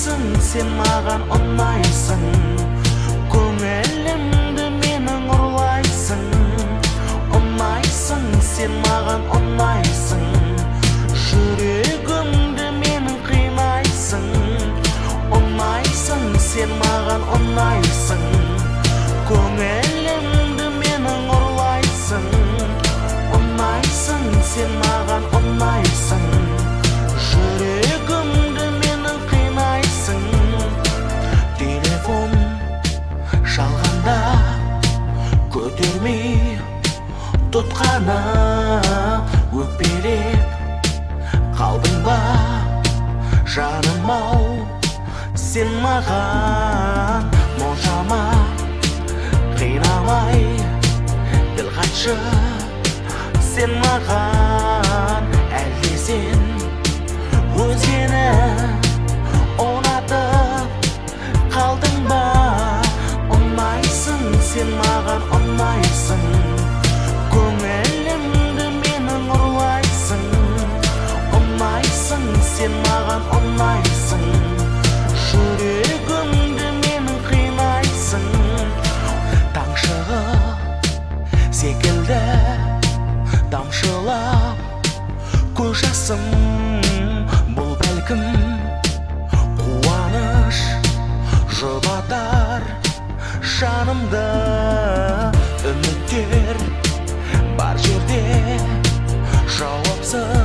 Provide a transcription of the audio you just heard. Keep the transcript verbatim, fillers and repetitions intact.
ұнайсың, сен маған ұнайсың, көңілімді менің ұрлайсың. Ұнайсың, сен маған ұнайсың, жүрегімді менің қинайсың. Ұнайсың, сен маған ұнайсың, көңілімді менің ұрлайсың. Ұнайсың, сен маған ұнайсың, жүрегімді менің қинайсың. Телефон шалғанда көтермей тұтқаны, өкпелеп қалдың ба жаным-ау, сен маған мұншама қинамай тіл қатшы. Сен маған әлде сен өзгені ұнатып қалдың ба? Ұнайсың, сен маған ұнайсың, көңілімді менің ұрлайсың. Ұнайсың, сен маған ұнайсың, жүрегімді менің қинайсың. Таң шығып секілді тамшылап көз жасым, бұл бәлкім қуаныш жұбатар жанымды. Үміттер бар жерде жауапсыз